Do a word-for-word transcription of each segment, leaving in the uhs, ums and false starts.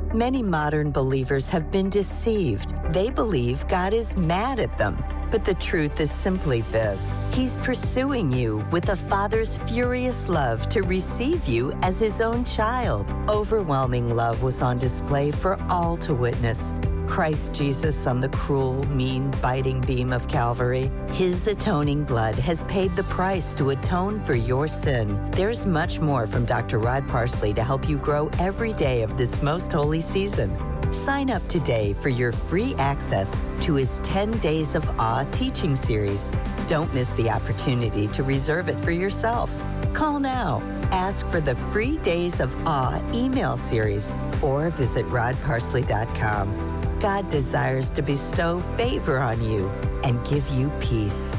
Many modern believers have been deceived. They believe God is mad at them. But the truth is simply this. He's pursuing you with a father's furious love to receive you as his own child. Overwhelming love was on display for all to witness. Christ Jesus on the cruel, mean, biting beam of Calvary. His atoning blood has paid the price to atone for your sin. There's much more from Doctor Rod Parsley to help you grow every day of this most holy season. Sign up today for your free access to his ten Days of Awe teaching series. Don't miss the opportunity to reserve it for yourself. Call now. Ask for the free Days of Awe email series or visit rod parsley dot com. God desires to bestow favor on you and give you peace.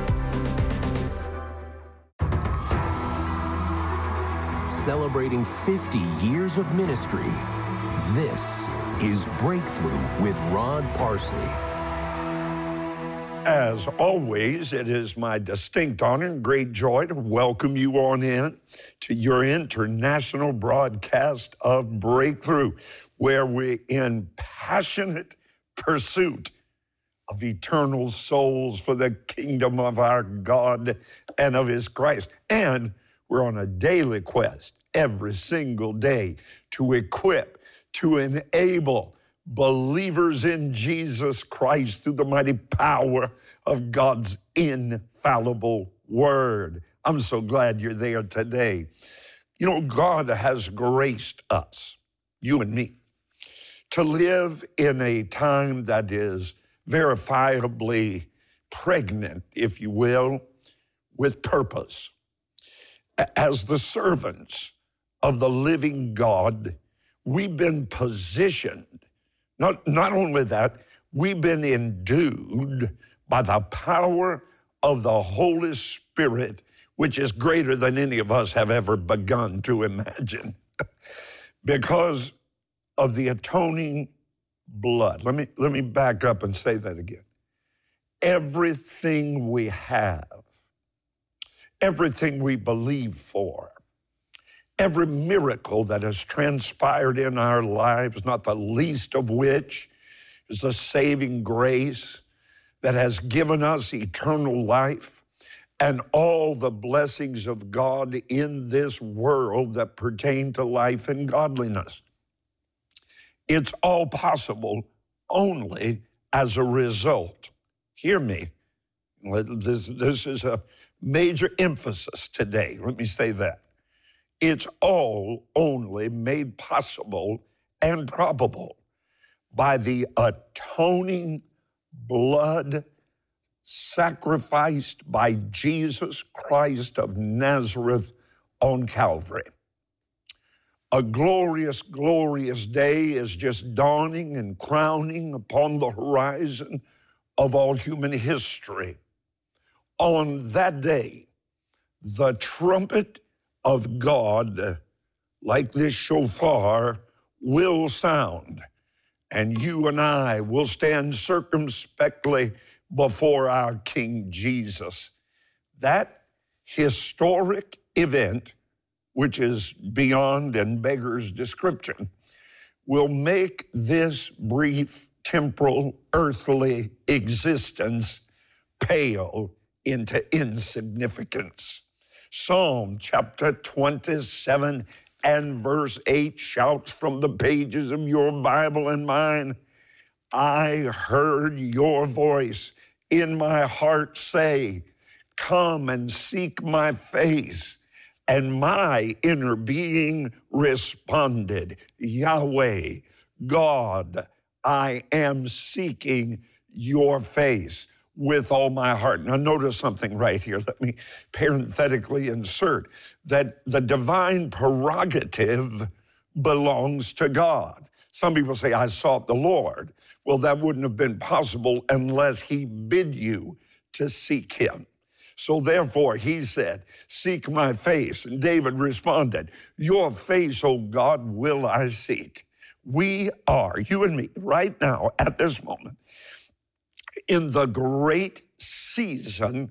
Celebrating fifty years of ministry, this is Breakthrough with Rod Parsley. As always, it is my distinct honor and great joy to welcome you on in to your international broadcast of Breakthrough, where we're in passionate pursuit of eternal souls for the kingdom of our God and of his Christ. And we're on a daily quest every single day to equip, to enable believers in Jesus Christ through the mighty power of God's infallible word. I'm so glad you're there today. You know, God has graced us, you and me, to live in a time that is verifiably pregnant, if you will, with purpose. As the servants of the living God, we've been positioned. Not, not only that, we've been endued by the power of the Holy Spirit, which is greater than any of us have ever begun to imagine, because of the atoning blood. Let me, let me back up and say that again. Everything we have, everything we believe for, every miracle that has transpired in our lives, not the least of which is the saving grace that has given us eternal life and all the blessings of God in this world that pertain to life and godliness. It's all possible only as a result. Hear me. This, this is a major emphasis today. Let me say that. It's all only made possible and probable by the atoning blood sacrificed by Jesus Christ of Nazareth on Calvary. A glorious, glorious day is just dawning and crowning upon the horizon of all human history. On that day, the trumpet of God, like this shofar, will sound, and you and I will stand circumspectly before our King Jesus. That historic event, which is beyond and beggars description, will make this brief temporal earthly existence pale into insignificance. Psalm chapter twenty-seven and verse eight shouts from the pages of your Bible and mine, I heard your voice in my heart say, come and seek my face. And my inner being responded, Yahweh, God, I am seeking your face with all my heart. Now notice something right here. Let me parenthetically insert that the divine prerogative belongs to God. Some people say, I sought the Lord. Well, that wouldn't have been possible unless he bid you to seek him. So therefore, he said, seek my face. And David responded, your face, O God, will I seek. We are, you and me, right now, at this moment, in the great season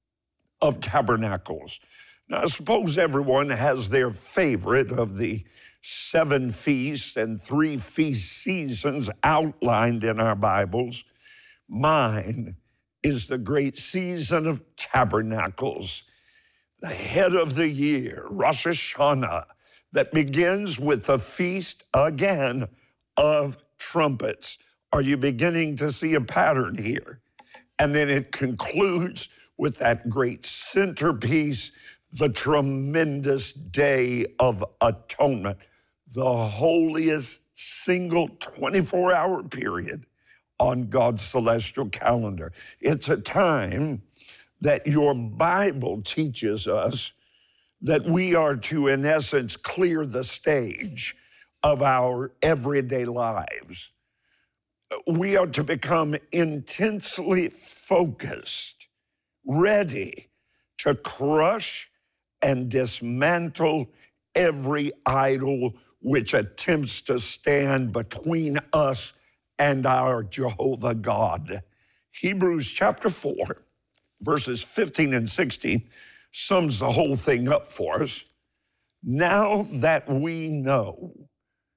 of tabernacles. Now, suppose everyone has their favorite of the seven feasts and three feast seasons outlined in our Bibles. Mine is the great season of tabernacles, the head of the year, Rosh Hashanah, that begins with the feast again of trumpets. Are you beginning to see a pattern here? And then it concludes with that great centerpiece, the tremendous Day of Atonement, the holiest single twenty-four hour period on God's celestial calendar. It's a time that your Bible teaches us that we are to, in essence, clear the stage of our everyday lives. We are to become intensely focused, ready to crush and dismantle every idol which attempts to stand between us and our Jehovah God. Hebrews chapter four, verses fifteen and sixteen sums the whole thing up for us. Now that we know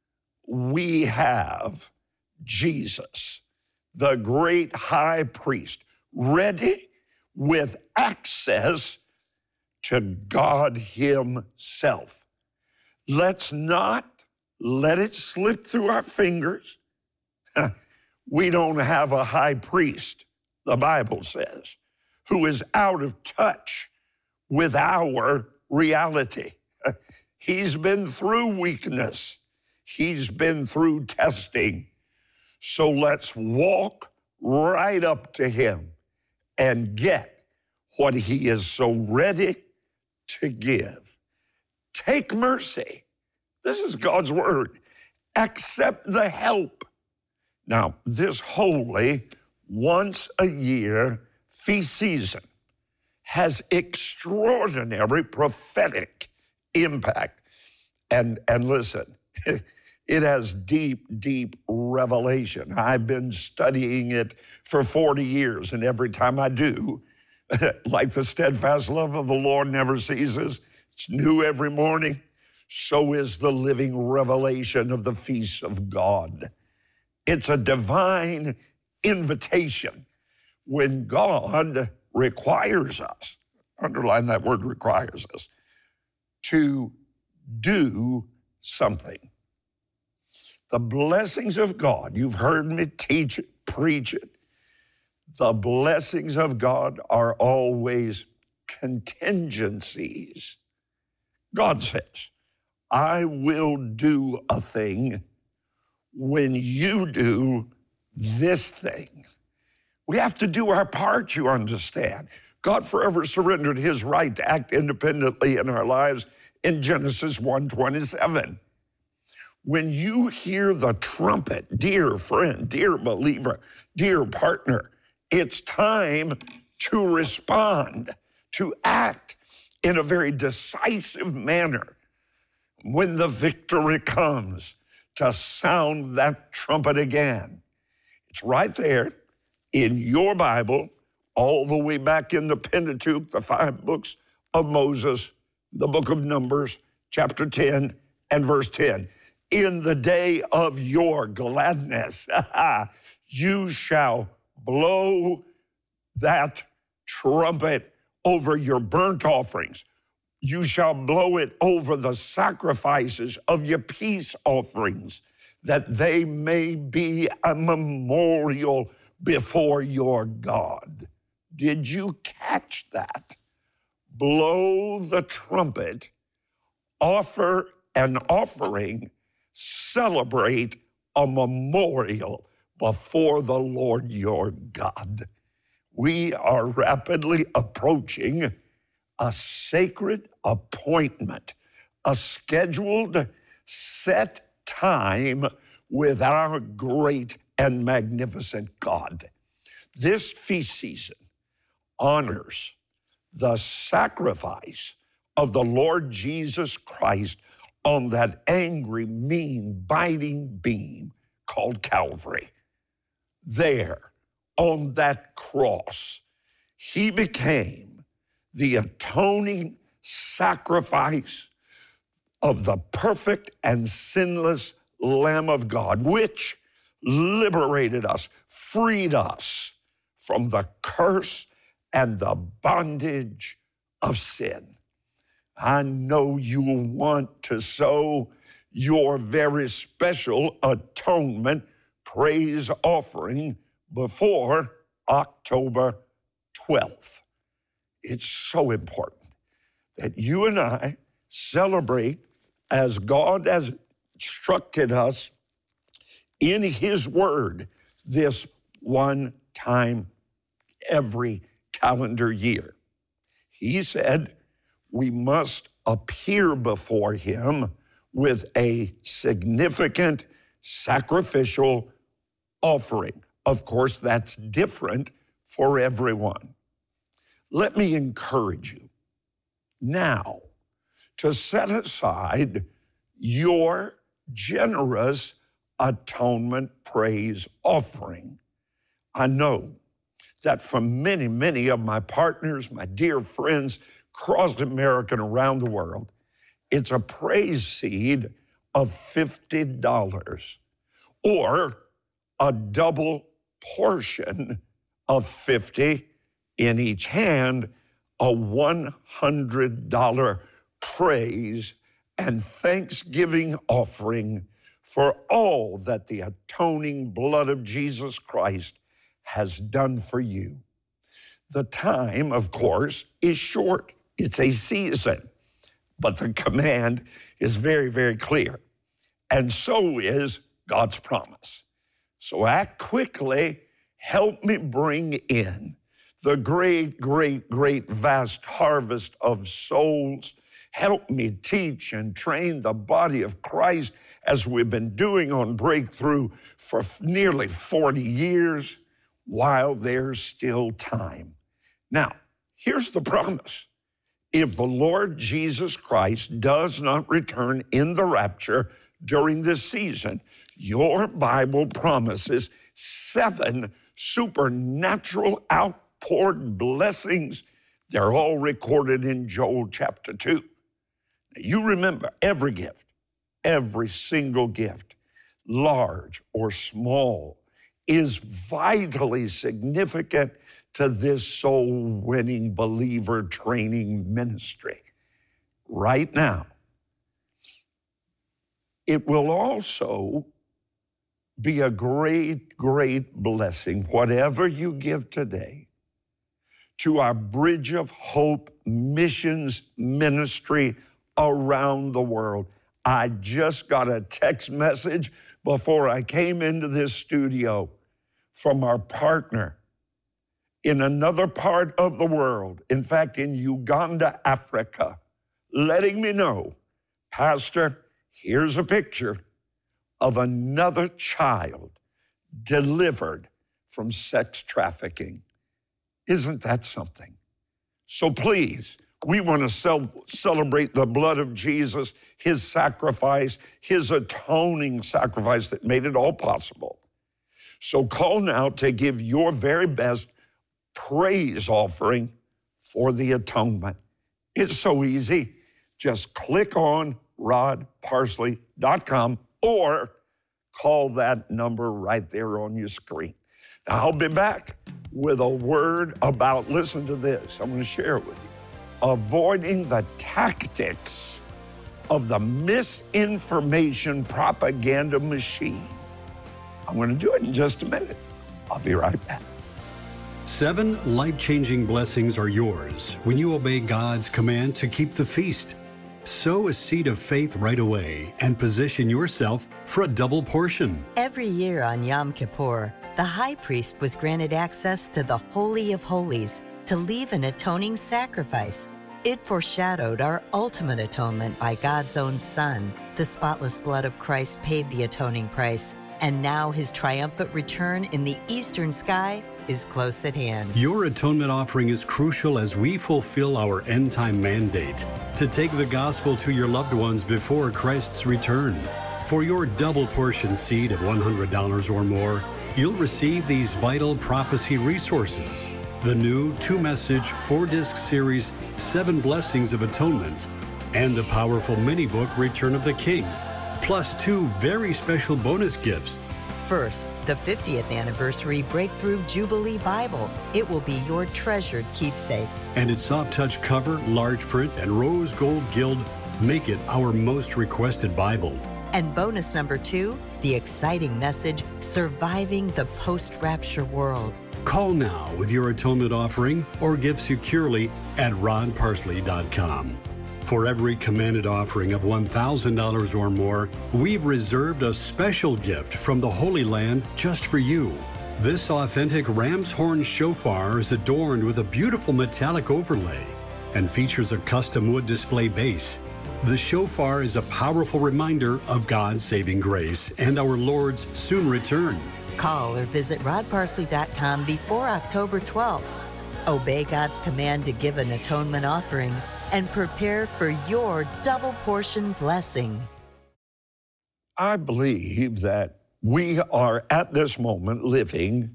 we have Jesus, the great high priest, ready with access to God himself. Let's not let it slip through our fingers. We don't have a high priest, the Bible says, who is out of touch with our reality. He's been through weakness. He's been through testing. So let's walk right up to him and get what he is so ready to give. Take mercy. This is God's word. Accept the help. Now, this holy, once a year feast season has extraordinary prophetic impact. And, and listen, it has deep, deep revelation. I've been studying it for forty years, and every time I do, like the steadfast love of the Lord never ceases, it's new every morning, so is the living revelation of the feasts of God. It's a divine invitation when God requires us, underline that word requires us, to do something. The blessings of God, you've heard me teach it, preach it. The blessings of God are always contingencies. God says, I will do a thing when you do this thing. We have to do our part, you understand. God forever surrendered his right to act independently in our lives in Genesis one twenty-seven. When you hear the trumpet, dear friend, dear believer, dear partner, it's time to respond, to act in a very decisive manner. When the victory comes, to sound that trumpet again. It's right there in your Bible, all the way back in the Pentateuch, the five books of Moses, the book of Numbers, chapter ten and verse ten. In the day of your gladness, you shall blow that trumpet over your burnt offerings. You shall blow it over the sacrifices of your peace offerings, that they may be a memorial before your God. Did you catch that? Blow the trumpet, offer an offering, celebrate a memorial before the Lord your God. We are rapidly approaching a sacred appointment, a scheduled set time with our great and magnificent God. This feast season honors the sacrifice of the Lord Jesus Christ on that angry, mean, biting beam called Calvary. There, on that cross, he became the atoning sacrifice, of the perfect and sinless Lamb of God, which liberated us, freed us from the curse and the bondage of sin. I know you want to sow your very special atonement praise offering before October twelfth. It's so important that you and I celebrate as God has instructed us in His Word this one time every calendar year. He said we must appear before Him with a significant sacrificial offering. Of course, that's different for everyone. Let me encourage you now to set aside your generous atonement praise offering. I know that for many, many of my partners, my dear friends across America and around the world, it's a praise seed of fifty dollars or a double portion of fifty in each hand, a one hundred dollars praise and thanksgiving offering for all that the atoning blood of Jesus Christ has done for you. The time, of course, is short. It's a season. But the command is very, very clear. And so is God's promise. So act quickly. Help me bring in the great, great, great vast harvest of souls. Help me teach and train the body of Christ as we've been doing on Breakthrough for nearly forty years while there's still time. Now, here's the promise. If the Lord Jesus Christ does not return in the rapture during this season, your Bible promises seven supernatural outpoured blessings. They're all recorded in Joel chapter two. Now, you remember every gift, every single gift, large or small, is vitally significant to this soul-winning believer training ministry. Right now, it will also be a great, great blessing, whatever you give today, to our Bridge of Hope missions ministry around the world. I just got a text message before I came into this studio from our partner in another part of the world, in fact, in Uganda, Africa, letting me know, Pastor, here's a picture of another child delivered from sex trafficking. Isn't that something? So please, we want to cel- celebrate the blood of Jesus, His sacrifice, His atoning sacrifice that made it all possible. So call now to give your very best praise offering for the atonement. It's so easy. Just click on rod parsley dot com or call that number right there on your screen. Now, I'll be back with a word about, listen to this, I'm going to share it with you, avoiding the tactics of the misinformation propaganda machine. I'm going to do it in just a minute. I'll be right back. Seven life-changing blessings are yours when you obey God's command to keep the feast. Sow a seed of faith right away and position yourself for a double portion. Every year on Yom Kippur, the high priest was granted access to the Holy of Holies to leave an atoning sacrifice. It foreshadowed our ultimate atonement by God's own Son. The spotless blood of Christ paid the atoning price, and now His triumphant return in the eastern sky is close at hand. Your atonement offering is crucial as we fulfill our end-time mandate to take the gospel to your loved ones before Christ's return. For your double portion seed of one hundred dollars or more, you'll receive these vital prophecy resources. The new two-message, four-disc series, Seven Blessings of Atonement, and a powerful mini book, Return of the King, plus two very special bonus gifts. First, the fiftieth Anniversary Breakthrough Jubilee Bible. It will be your treasured keepsake. And its soft-touch cover, large print, and rose gold gild make it our most requested Bible. And bonus number two, the exciting message, Surviving the Post-Rapture World. Call now with your atonement offering or give securely at ron parsley dot com. For every commanded offering of one thousand dollars or more, we've reserved a special gift from the Holy Land just for you. This authentic ram's horn shofar is adorned with a beautiful metallic overlay and features a custom wood display base. The shofar is a powerful reminder of God's saving grace and our Lord's soon return. Call or visit rod parsley dot com before October twelfth. Obey God's command to give an atonement offering and prepare for your double portion blessing. I believe that we are at this moment living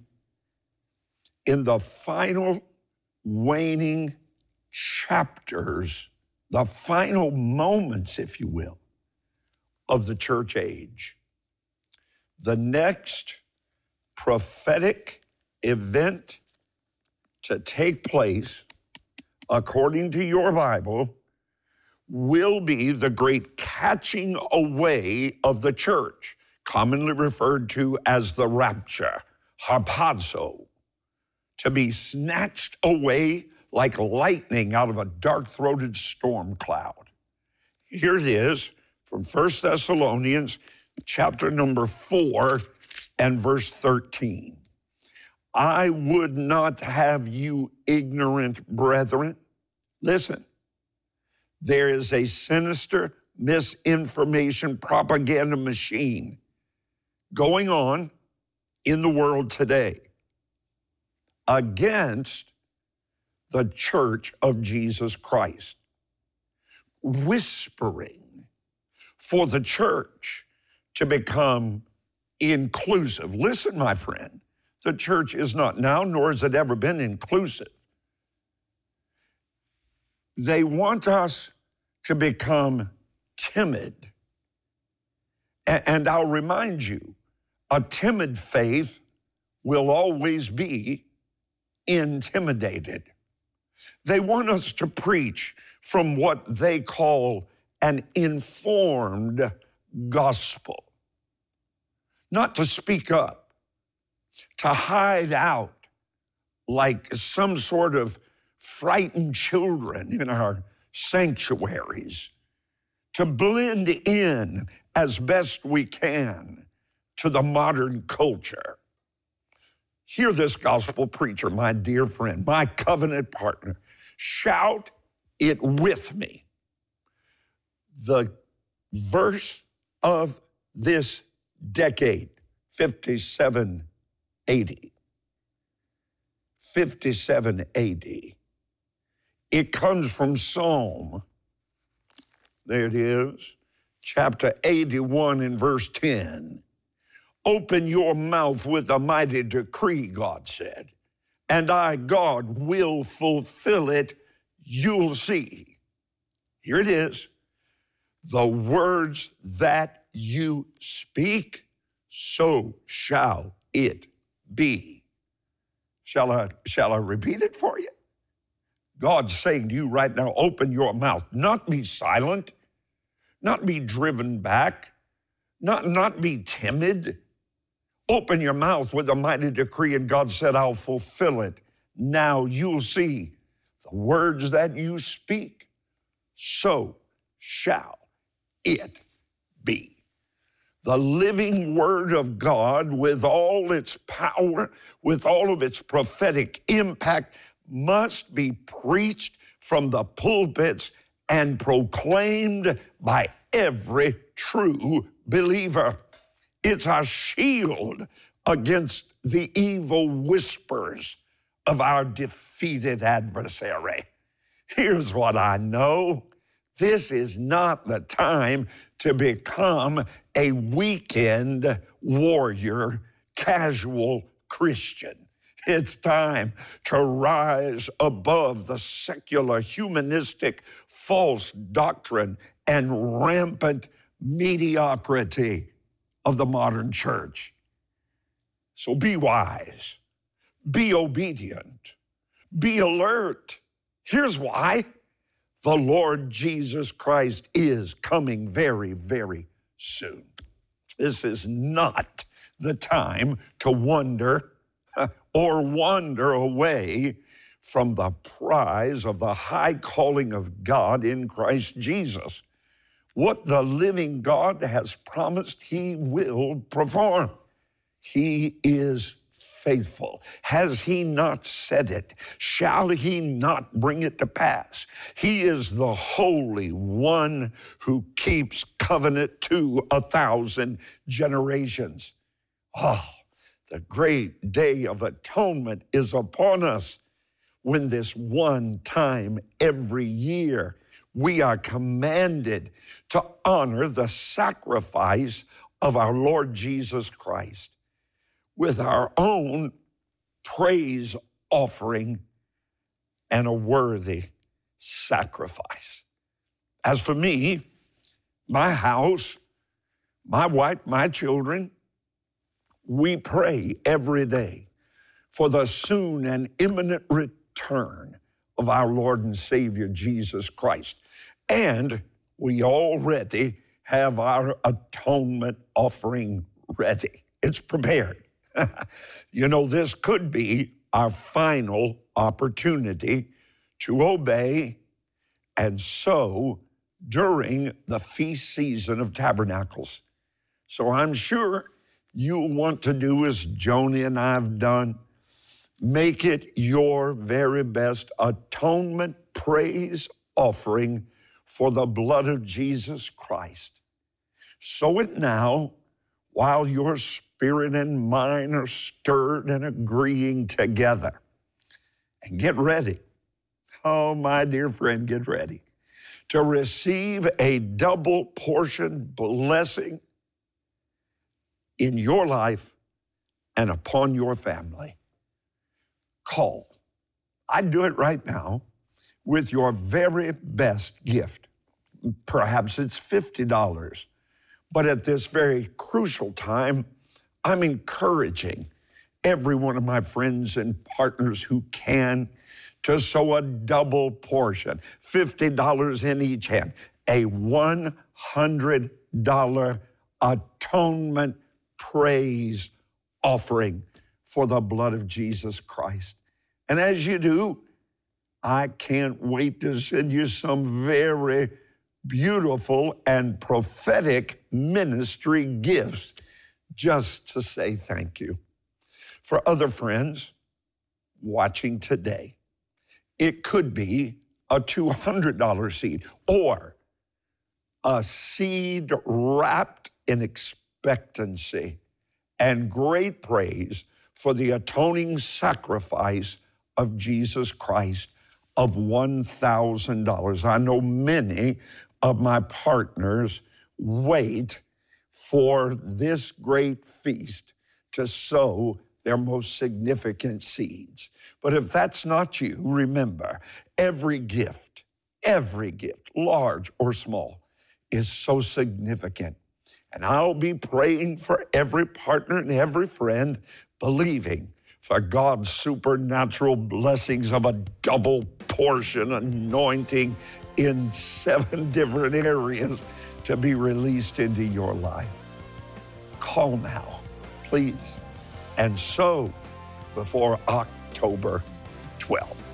in the final waning chapters, the final moments, if you will, of the church age. The next prophetic event to take place, according to your Bible, will be the great catching away of the church, commonly referred to as the rapture, harpazo, to be snatched away like lightning out of a dark-throated storm cloud. Here it is from First Thessalonians chapter number four and verse thirteen. I would not have you ignorant, brethren. Listen, there is a sinister misinformation propaganda machine going on in the world today against the Church of Jesus Christ, whispering for the church to become inclusive. Listen, my friend. The church is not now, nor has it ever been inclusive. They want us to become timid. And I'll remind you, a timid faith will always be intimidated. They want us to preach from what they call an informed gospel, not to speak up, to hide out like some sort of frightened children in our sanctuaries, to blend in as best we can to the modern culture. Hear this gospel preacher, my dear friend, my covenant partner, shout it with me. The verse of this decade, fifty-seven A D. fifty-seven A D. It comes from Psalm, there it is, chapter eighty-one and verse ten. Open your mouth with a mighty decree, God said, and I, God, will fulfill it. You'll see. Here it is. The words that you speak, so shall it be. Shall I, shall I repeat it for you? God's saying to you right now, open your mouth, not be silent, not be driven back, not, not be timid. Open your mouth with a mighty decree, and God said, I'll fulfill it. Now you'll see the words that you speak, so shall it be. The living word of God, with all its power, with all of its prophetic impact, must be preached from the pulpits and proclaimed by every true believer. It's a shield against the evil whispers of our defeated adversary. Here's what I know. This is not the time to become a weekend warrior, casual Christian. It's time to rise above the secular, humanistic, false doctrine and rampant mediocrity of the modern church. So be wise, be obedient, be alert. Here's why. The Lord Jesus Christ is coming very, very soon. This is not the time to wonder or wander away from the prize of the high calling of God in Christ Jesus. What the living God has promised, he will perform. He is faithful. Has he not said it? Shall he not bring it to pass? He is the Holy One who keeps covenant to a thousand generations. Oh, the great day of atonement is upon us, when this one time every year we are commanded to honor the sacrifice of our Lord Jesus Christ with our own praise offering and a worthy sacrifice. As for me, my house, my wife, my children, we pray every day for the soon and imminent return of our Lord and Savior Jesus Christ. And we already have our atonement offering ready. It's prepared. You know, this could be our final opportunity to obey and sow during the feast season of Tabernacles. So I'm sure you'll want to do as Joni and I have done. Make it your very best atonement praise offering for the blood of Jesus Christ. Sow it now while your spirit and mind are stirred and agreeing together. And get ready. Oh, my dear friend, get ready to receive a double portion blessing in your life and upon your family. Call. I'd do it right now with your very best gift. Perhaps it's fifty dollars. But at this very crucial time, I'm encouraging every one of my friends and partners who can to sow a double portion, fifty dollars in each hand, a one hundred dollars atonement praise offering for the blood of Jesus Christ. And as you do, I can't wait to send you some very beautiful and prophetic ministry gifts just to say thank you. For other friends watching today, it could be a two hundred dollars seed or a seed wrapped in expectancy and great praise for the atoning sacrifice of Jesus Christ of one thousand dollars. I know many of my partners wait for this great feast to sow their most significant seeds. But if that's not you, remember, every gift, every gift, large or small, is so significant. And I'll be praying for every partner and every friend, believing for God's supernatural blessings of a double portion anointing in seven different areas to be released into your life. Call now, please, and sow before October twelfth.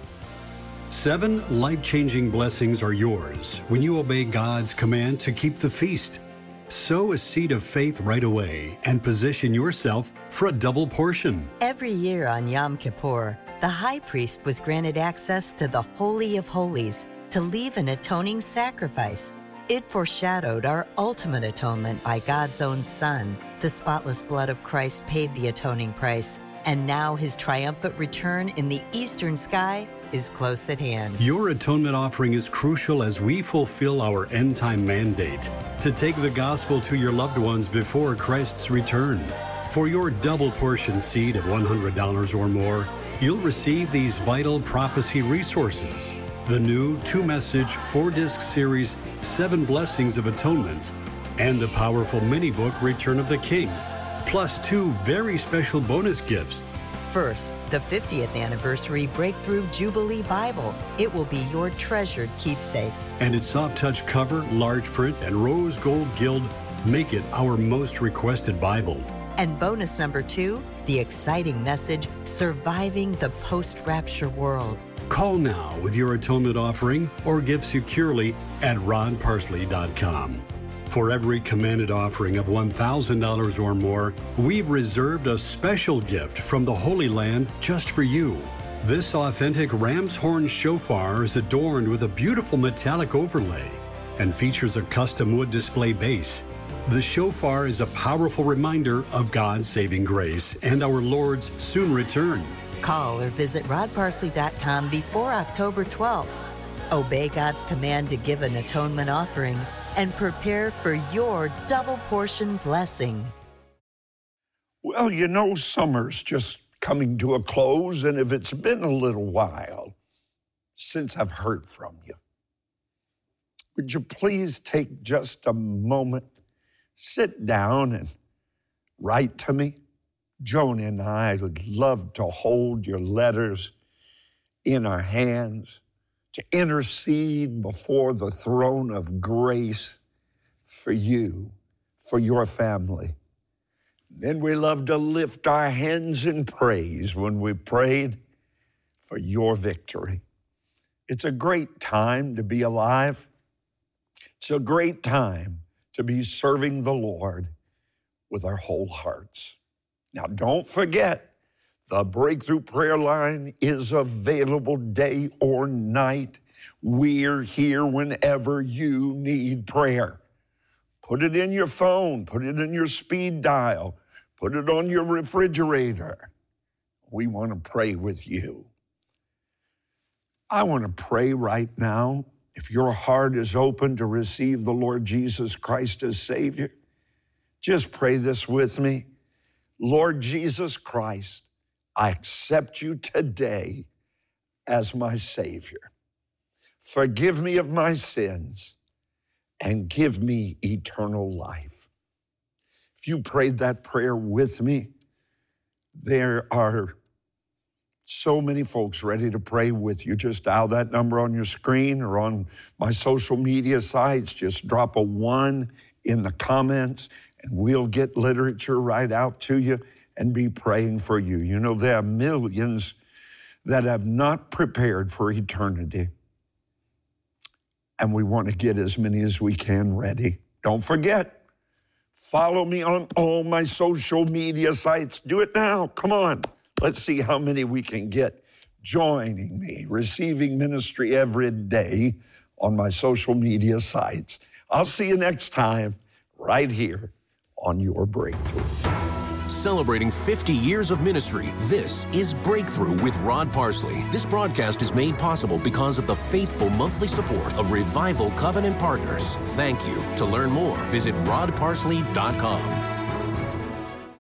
Seven life-changing blessings are yours when you obey God's command to keep the feast. Sow a seed of faith right away and position yourself for a double portion. Every year on Yom Kippur, the high priest was granted access to the Holy of Holies to leave an atoning sacrifice. It foreshadowed our ultimate atonement by God's own Son. The spotless blood of Christ paid the atoning price, and now his triumphant return in the eastern sky is close at hand. Your atonement offering is crucial as we fulfill our end-time mandate to take the gospel to your loved ones before Christ's return. For your double portion seed of one hundred dollars or more, you'll receive these vital prophecy resources: the new two-message, four-disc series, Seven Blessings of Atonement, and the powerful mini-book, Return of the King, plus two very special bonus gifts. First, the fiftieth anniversary Breakthrough Jubilee Bible. It will be your treasured keepsake. And its soft-touch cover, large print, and rose gold gild make it our most requested Bible. And bonus number two, the exciting message, Surviving the Post-Rapture World. Call now with your atonement offering or give securely at rod parsley dot com. For every commanded offering of one thousand dollars or more, we've reserved a special gift from the Holy Land just for you. This authentic ram's horn shofar is adorned with a beautiful metallic overlay and features a custom wood display base. The shofar is a powerful reminder of God's saving grace and our Lord's soon return. Call or visit rod parsley dot com before October twelfth. Obey God's command to give an atonement offering and prepare for your double portion blessing. Well, you know, summer's just coming to a close, and if it's been a little while since I've heard from you, would you please take just a moment, sit down and write to me? Joan and I would love to hold your letters in our hands, to intercede before the throne of grace for you, for your family. Then we love to lift our hands in praise when we prayed for your victory. It's a great time to be alive. It's a great time to be serving the Lord with our whole hearts. Now, don't forget, the Breakthrough Prayer Line is available day or night. We're here whenever you need prayer. Put it in your phone, put it in your speed dial, put it on your refrigerator. We want to pray with you. I want to pray right now. If your heart is open to receive the Lord Jesus Christ as Savior, just pray this with me. Lord Jesus Christ, I accept you today as my Savior. Forgive me of my sins and give me eternal life. If you prayed that prayer with me, there are so many folks ready to pray with you. Just dial that number on your screen or on my social media sites. Just drop a one in the comments and we'll get literature right out to you and be praying for you. You know, there are millions that have not prepared for eternity. And we want to get as many as we can ready. Don't forget, follow me on all my social media sites. Do it now. Come on. Let's see how many we can get joining me, receiving ministry every day on my social media sites. I'll see you next time right here on Your Breakthrough. Celebrating fifty years of ministry, this is Breakthrough with Rod Parsley. This broadcast is made possible because of the faithful monthly support of Revival Covenant Partners. Thank you. To learn more, visit rod parsley dot com.